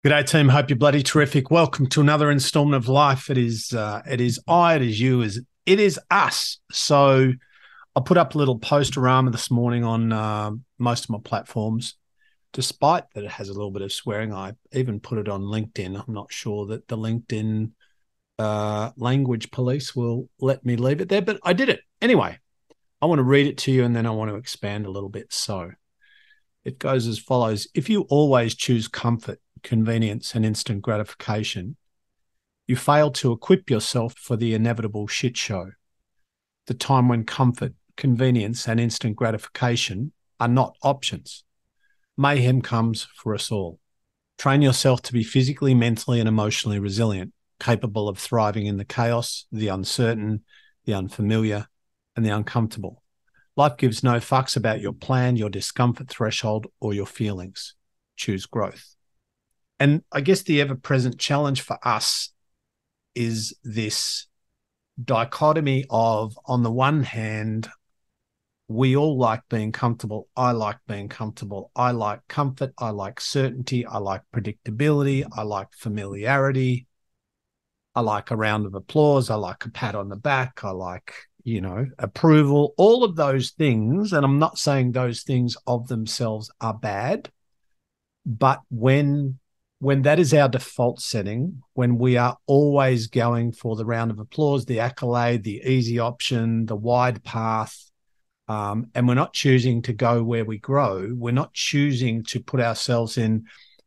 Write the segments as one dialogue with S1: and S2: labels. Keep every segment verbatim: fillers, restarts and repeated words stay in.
S1: G'day, team. Hope you're bloody terrific. Welcome to another installment of life. It is, uh, it is I, it is you, is it is us. So I put up a little posterama this morning on uh, most of my platforms. Despite that it has a little bit of swearing, I even put it on LinkedIn. I'm not sure that the LinkedIn uh, language police will let me leave it there, but I did it anyway. I want to read it to you, and then I want to expand a little bit. So it goes as follows: if you always choose comfort, convenience, and instant gratification, you fail to equip yourself for the inevitable shit show, the time when comfort, convenience, and instant gratification are not options. Mayhem comes for us all. Train yourself to be physically, mentally, and emotionally resilient, capable of thriving in the chaos, the uncertain, the unfamiliar, and the uncomfortable. Life gives no fucks about your plan, your discomfort threshold, or your feelings. Choose growth. And I guess the ever-present challenge for us is this dichotomy of, on the one hand, we all like being comfortable. I like being comfortable. I like comfort. I like certainty. I like predictability. I like familiarity. I like a round of applause. I like a pat on the back. I like, you know, approval, all of those things. And I'm not saying those things of themselves are bad, but when When that is our default setting, when we are always going for the round of applause, the accolade, the easy option, the wide path, um, and we're not choosing to go where we grow, we're not choosing to put ourselves in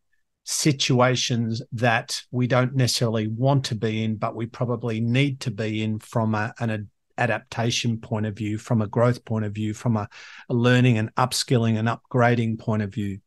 S1: situations that we don't necessarily want to be in, but we probably need to be in from a, an adaptation point of view, from a growth point of view, from a, a learning and upskilling and upgrading point of view.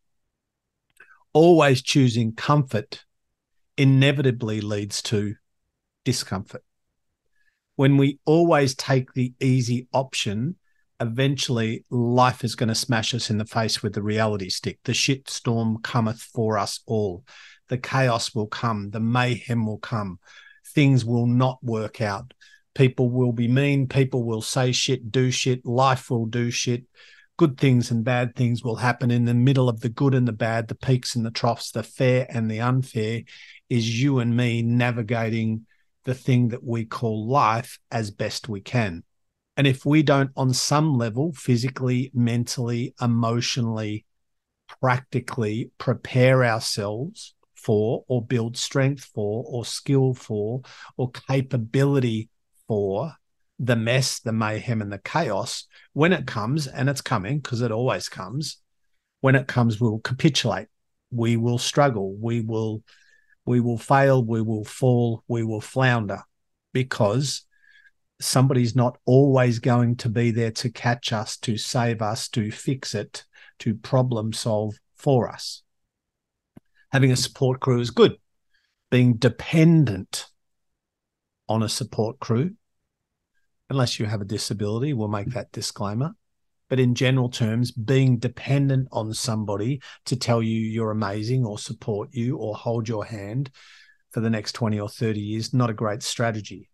S1: Always choosing comfort inevitably leads to discomfort. When we always take the easy option, eventually life is going to smash us in the face with the reality stick. The shit storm cometh for us all. The chaos will come. The mayhem will come. Things will not work out. People will be mean. People will say shit, do shit. Life will do shit. Good things and bad things will happen. In the middle of the good and the bad, the peaks and the troughs, the fair and the unfair, is you and me navigating the thing that we call life as best we can. And if we don't, on some level, physically, mentally, emotionally, practically prepare ourselves for, or build strength for, or skill for, or capability for the mess, the mayhem, and the chaos, when it comes, and it's coming because it always comes, when it comes, we'll capitulate. We will struggle. We will, we will fail. We will fall. We will flounder, because somebody's not always going to be there to catch us, to save us, to fix it, to problem solve for us. Having a support crew is good. Being dependent on a support crew, unless you have a disability, we'll make that disclaimer. But in general terms, being dependent on somebody to tell you you're amazing or support you or hold your hand for the next twenty or thirty years, not a great strategy.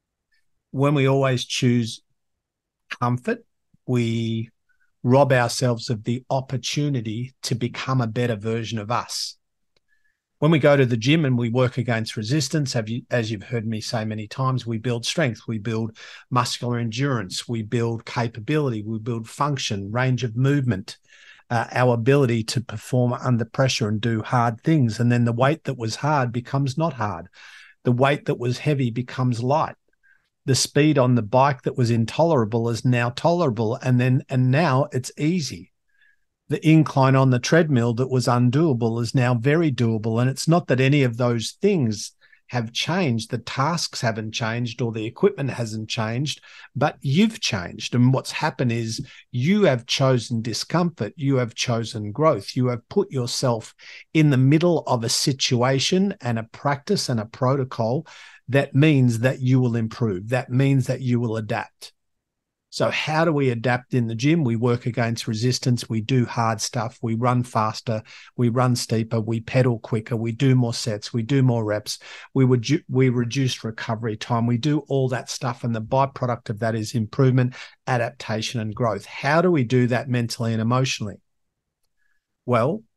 S1: When we always choose comfort, we rob ourselves of the opportunity to become a better version of us. When we go to the gym and we work against resistance, have you, as you've heard me say many times, we build strength, we build muscular endurance, we build capability, we build function, range of movement, uh, our ability to perform under pressure and do hard things. And then the weight that was hard becomes not hard. The weight that was heavy becomes light. The speed on the bike that was intolerable is now tolerable, and then and now it's easy. The incline on the treadmill that was undoable is now very doable. And it's not that any of those things have changed. The tasks haven't changed or the equipment hasn't changed, but you've changed. And what's happened is you have chosen discomfort. You have chosen growth. You have put yourself in the middle of a situation and a practice and a protocol that means that you will improve. That means that you will adapt. So how do we adapt in the gym? We work against resistance. We do hard stuff. We run faster. We run steeper. We pedal quicker. We do more sets. We do more reps. We would we reduce recovery time. We do all that stuff. And the byproduct of that is improvement, adaptation, and growth. How do we do that mentally and emotionally? Well,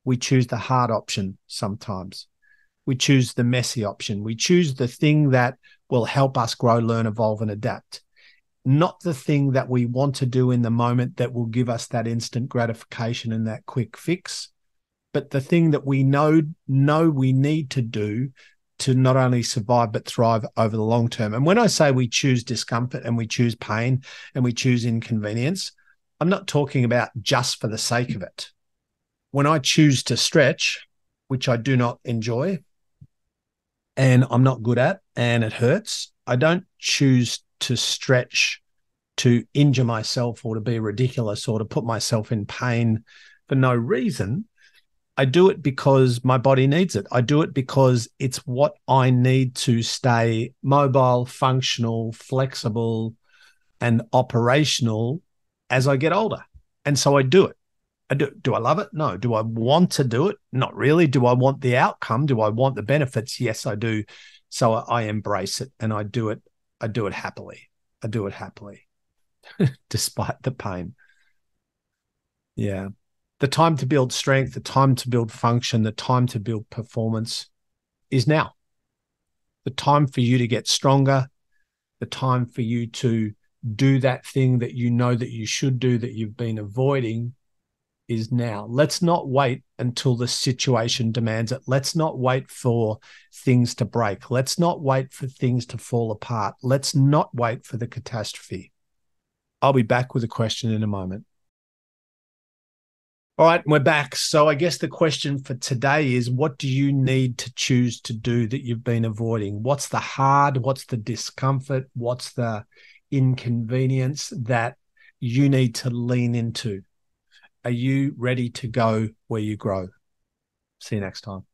S1: we choose the hard option sometimes. We choose the messy option. We choose the thing that will help us grow, learn, evolve, and adapt. Not the thing that we want to do in the moment that will give us that instant gratification and that quick fix, but the thing that we know, know we need to do to not only survive, but thrive over the long term. And when I say we choose discomfort and we choose pain and we choose inconvenience, I'm not talking about just for the sake of it. When I choose to stretch, which I do not enjoy and I'm not good at, and it hurts, I don't choose to stretch to injure myself or to be ridiculous or to put myself in pain for no reason. I do it because my body needs it. I do it because it's what I need to stay mobile, functional, flexible, and operational as I get older. And so I do it. I do, do I love it? No. Do I want to do it? Not really. Do I want the outcome? Do I want the benefits? Yes, I do. So I, I embrace it and I do it. I do it happily. I do it happily, despite the pain. Yeah. The time to build strength, the time to build function, the time to build performance is now. The time for you to get stronger, the time for you to do that thing that you know that you should do that you've been avoiding is now. Let's not wait until the situation demands it. Let's not wait for things to break. Let's not wait for things to fall apart. Let's not wait for the catastrophe. I'll be back with a question in a moment. All right, we're back. So I guess the question for today is, what do you need to choose to do that you've been avoiding? What's the hard? What's the discomfort? What's the inconvenience that you need to lean into? Are you ready to go where you grow? See you next time.